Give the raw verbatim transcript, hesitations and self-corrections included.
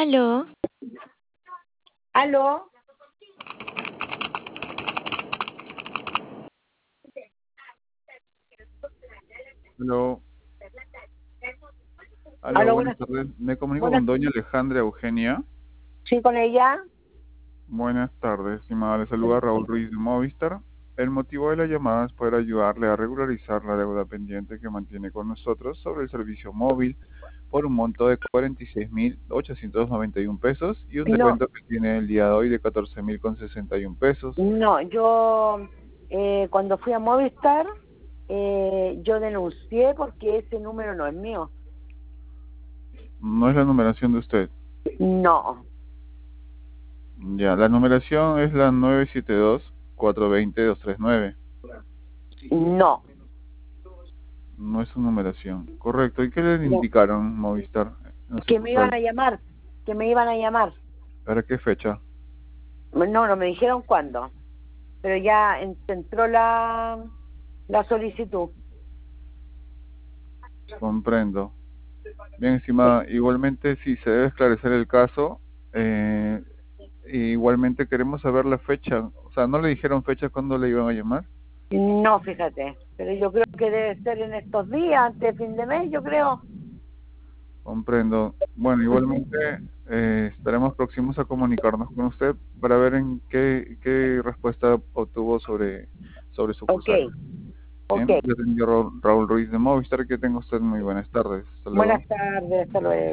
Aló. ¿Aló? Aló. Aló, Aló, buenas buenas, tardes. Me comunico buenas, con doña Alejandra Eugenia. sí, con ella. Buenas tardes, estimada. Le saluda Raúl Ruiz de Movistar. El motivo de la llamada es poder ayudarle a regularizar la deuda pendiente que mantiene con nosotros sobre el servicio móvil por un monto de cuarenta y seis mil ochocientos noventa y uno pesos y un No, descuento que tiene el día de hoy de catorce mil sesenta y uno pesos. no, yo eh, cuando fui a Movistar, eh, yo denuncié porque ese número no es mío. No es la numeración de usted. No, Ya, la numeración es la nueve siete dos, cuatro dos cero, dos tres nueve. no, No es su numeración. Correcto. ¿Y qué le no. indicaron Movistar en su Que me iban sucursal? a llamar, que me iban a llamar. ¿Para qué fecha? No, no me dijeron cuándo, pero ya en- entró la, la solicitud. Comprendo. Bien, Sí. estimada. Igualmente, sí, se debe esclarecer el caso. Eh, igualmente queremos saber la fecha. O sea, ¿no le dijeron fecha cuándo le iban a llamar? No, fíjate, pero yo creo que debe ser en estos días, antes de fin de mes, yo creo. Comprendo. Bueno, igualmente eh, estaremos próximos a comunicarnos con usted para ver en qué, qué respuesta obtuvo sobre, sobre su Ok, cursal. ok. Bien, yo soy Raúl Raúl Ruiz de Movistar. Que tenga usted muy buenas tardes. Hasta luego. Buenas tardes, hasta luego.